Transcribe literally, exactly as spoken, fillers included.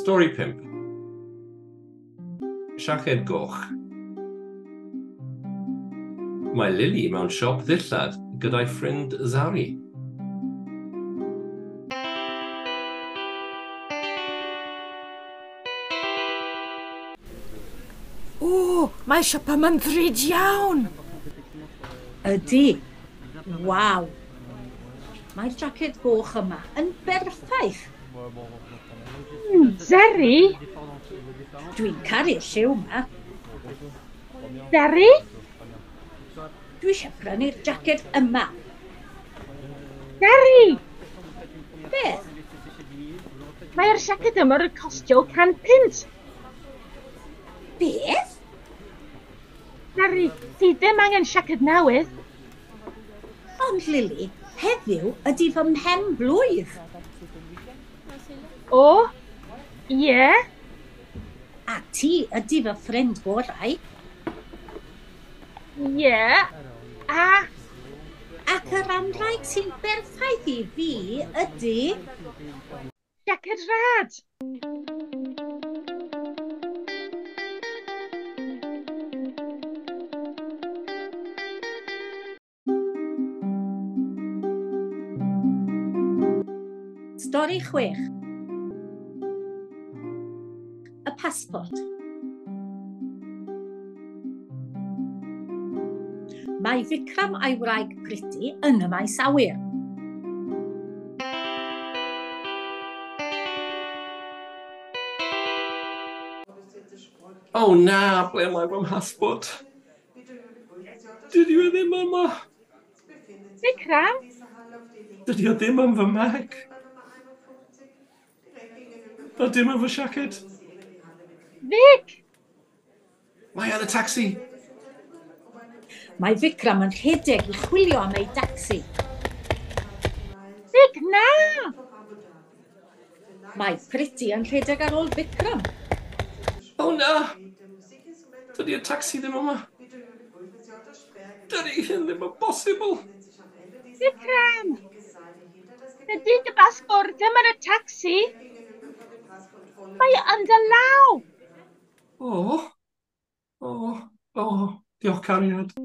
Stori pump. Siaced goch. Mae Lily mewn siop ddillad gyda'i ffrind Zari. O, mae siop yma'n ddrud iawn. Ydy. Waw. Mae'r jaced goch yma yn berffaith. Mm, Zeri? Dwi'n caru'r lliw yma. Zeri? Dwi eisiau prynu'r jaced yma. Zeri! Beth? Mae'r siaced yma yn costio can pint. Beth? Zeri, ti ddim angen siaced newydd. Ond Lily, heddiw ydy fy mhen blwydd. O? Ie? A ti ydy fy ffrind gorau. Ie? A? Ac yr anrhaeg sy'n berffaith i fi ydy... Siaced rad. Stori chwech. Y pasbort. Mae Vikram a'i wraig Priti yn y maes awyr. O na, ble mae fy mhasbort? Dydy o ddim yma. Vikram? Dydy o ddim yn fy mag. A dim yn fy siaced. Vic! Mae yn y tacsi. Mae Vikram yn rhedeg i chwilio am ei dacsi. Vic, na! Mae Priti yn rhedeg ar ôl Vikram. O na! Dydy y tacsi ddim yma. Dydy hyn ddim yn bosibl. Vikram! Ydy dy basbort ddim yn y tacsi? Mae yn dy law! O! O! O! Diolch cariad.